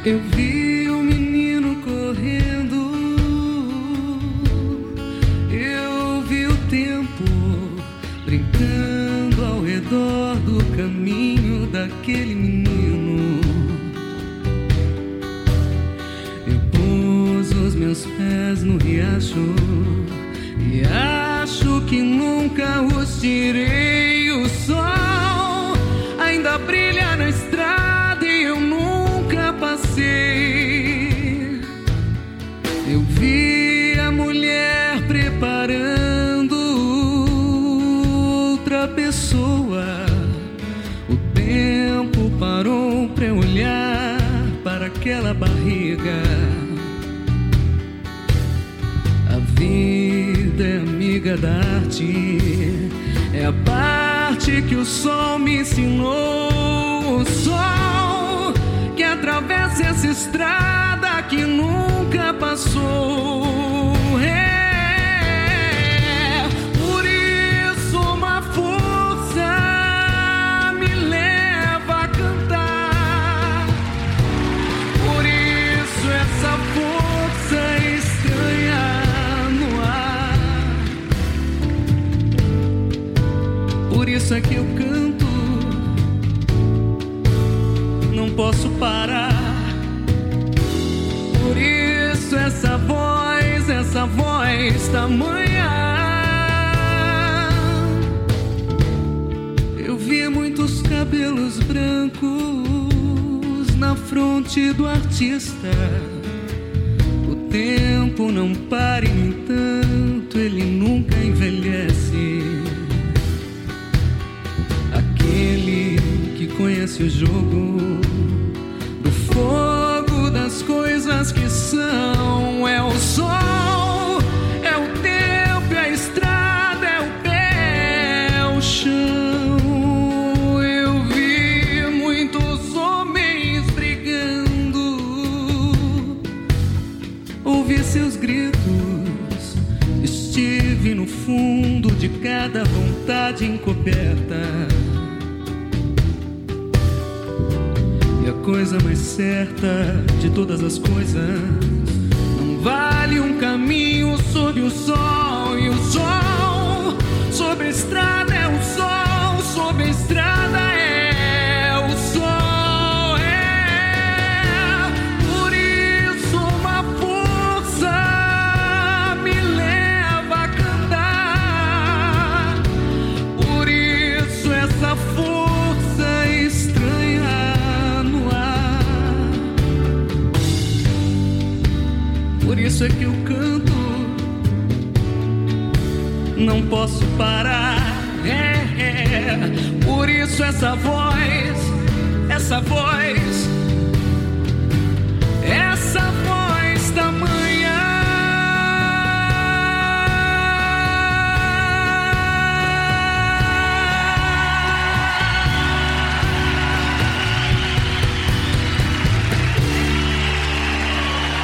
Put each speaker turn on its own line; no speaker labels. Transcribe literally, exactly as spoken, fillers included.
Eu vi um menino correndo, eu vi o tempo brincando ao redor do caminho daquele menino. Eu pus os meus pés no riacho e acho que nunca os tirei. O sol ainda brilha na estrada e eu nunca passei. Eu vi a mulher preparando outra pessoa. O tempo parou pra eu olhar para aquela barriga. A vida é amiga da arte, é a parte que o sol me ensinou. O sol que atravessa essa estrada que nunca passou. É, por isso uma força me leva a cantar. Por isso essa força estranha no ar. Por isso é que eu canto, não posso parar. Por isso essa voz, essa voz tamanha. Eu vi muitos cabelos brancos na fronte do artista. O tempo não para, e no entanto ele nunca envelhece. Aquele que conhece o jogo do fogo das coisas que são, é o sol, é o tempo, é a estrada, é o pé, é o chão. Eu vi muitos homens brigando, ouvi seus gritos, estive no fundo de cada vontade encoberta. E a coisa mais certa de todas as coisas, não vale um caminho sob o sol. E o sol sobre a estrada é o sol, sobre a estrada é o sol. É, por isso uma força me leva a cantar. Por isso essa força estranha no ar. Por isso é que eu canto, não posso parar. É, é. Por isso essa voz, essa voz, essa voz